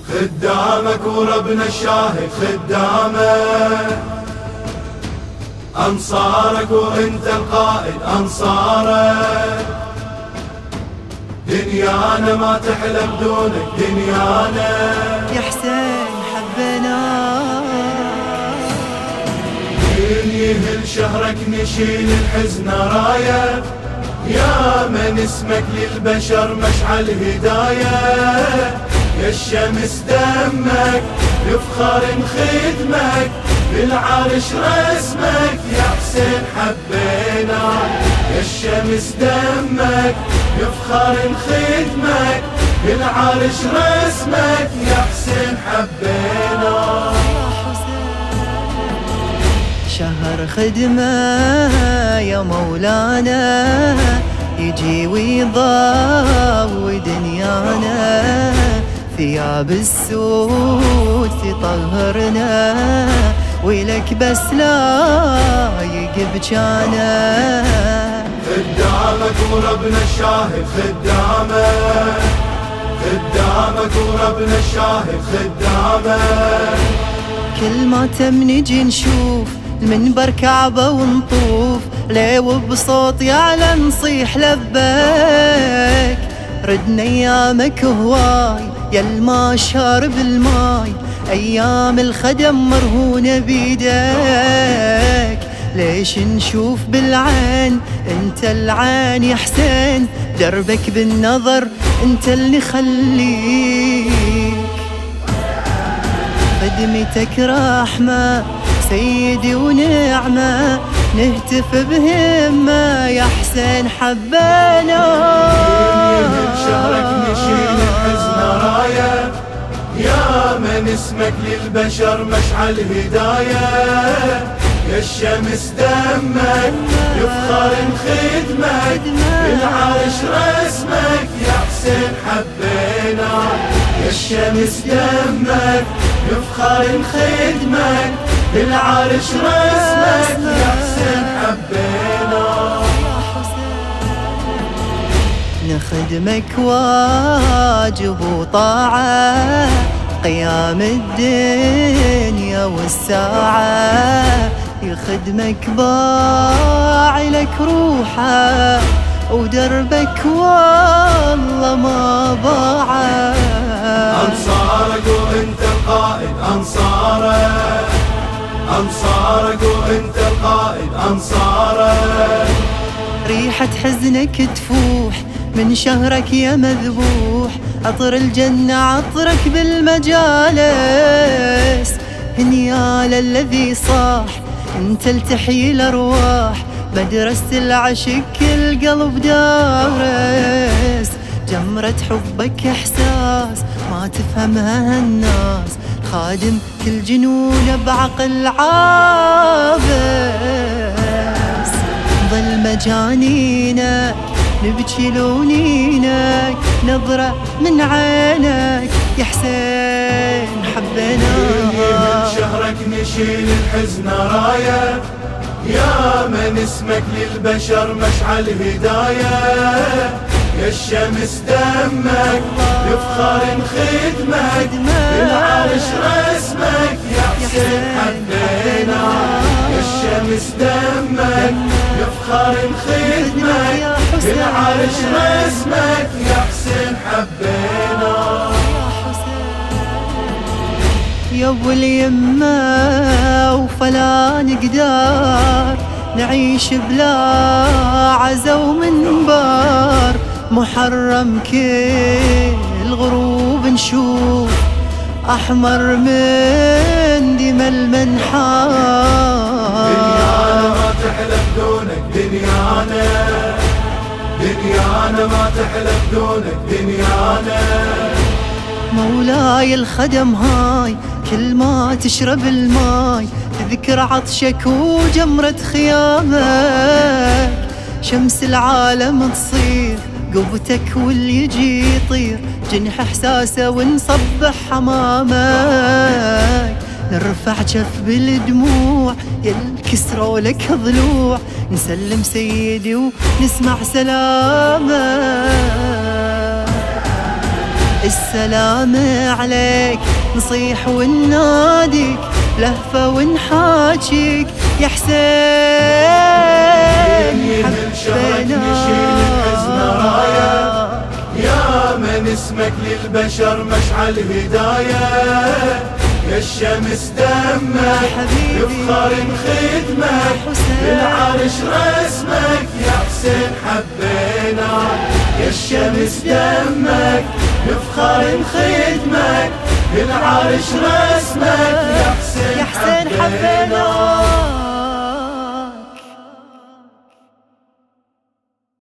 خدامك وربنا الشاهد خدامك، أنصارك وانت القائد أنصارك، دنيانا ما تحلى بدونك دنيانا. يا حسين حبيناك، من يهل شهرك نشيل الحزن راية، يا من اسمك للبشر مشعل هداية، يا الشمس دمك نفخر خدمك، بالعرش رسمك يا حسين حبيناك، يا الشمس دمك نفخر خدمك، بالعرش رسمك يا حسين حبيناك. شهر خدمة يا مولانا يجي ويضاوي دنيانا، ثياب السود تطهرنا ويلك بس لا يقبجانا. خدامك وربنا الشاهد خدامك، خدامك وربنا الشاهد خدامك، كل ما تم نجي نشوف المنبر كعبة ونطوف، ليه وبصوت يعلى نصيح لبيك، ردنا ايامك هواي يا الما شارب الماي، ايام الخدم مرهونة بيديك، ليش نشوف بالعين انت العين يا حسين، دربك بالنظر انت اللي خليك، خدمتك رحمة سيدي ونعمة، نهتف بهمة يا حسين حبينا. من شهرك نشيل الحزن راية، يا من اسمك للبشر مشعل هداية، يا الشمس دمك يفخر خدمك، بالعرش رسمك يا حسين حبيناك، يا الشمس دمك يفخر خدمك، بالعرش رسمك يا حسين حبيناك. نخدمك واجب وطاعة، قيام الدنيا والساعة، يخدمك باعي لك روحه، ودربك والله ما باعه. أنصارك وانت القائد أنصارك، أنصارك وانت القائد أنصارك، ريحة حزنك تفوح من شهرك يا مذبوح، عطر الجنة عطرك بالمجالس، هنيال الذي صاح انت التحيي الأرواح، مدرسة العشق كل قلب دارس، جمرة حبك إحساس ما تفهمها الناس، خادم كل جنون بعقل عابس، ظل مجانينك نبكي لونينك، نظرة من عينك يا حسين حبيناك. من شهرك نشيل الحزن راية، يا من اسمك للبشر مشعل هداية، يا الشمس دمك يفخر خدمك، بالعرش رسمك يا حسين حبيناك، يا الشمس دمك يفخر خدمك، بالعرش رسمك يا حسين حبيناك. يا ابو اليمة وفلا نقدر نعيش بلا عزا ومنبر، محرم كل غروب نشوف أحمر من دم المنحار. دنيانا ما تحلى بدونك دنيانا، دنيانا ما تحلى بدونك دنيانا. مولاي الخدم هاي كل ما تشرب الماي، تذكر عطشك وجمرة خيامك، شمس العالم تصير قوتك واللي يجي يطير، جنح احساسه ونصبح حمامك، نرفع جف بالدموع يلكسروا لك ضلوع، نسلم سيدي ونسمع سلامك. السلام عليك نصيح ونناديك لهفة ونحاجيك يا حسين من شهرك نشيل الحزن راية يا من اسمك للبشر مشعل هداية يا الشمس دمك يفخر بخدمك بالعرش رسمك يا حسين حبينا يا الشمس دمك يفخر بخدمك بالعرش رسمك يا حسين حبينا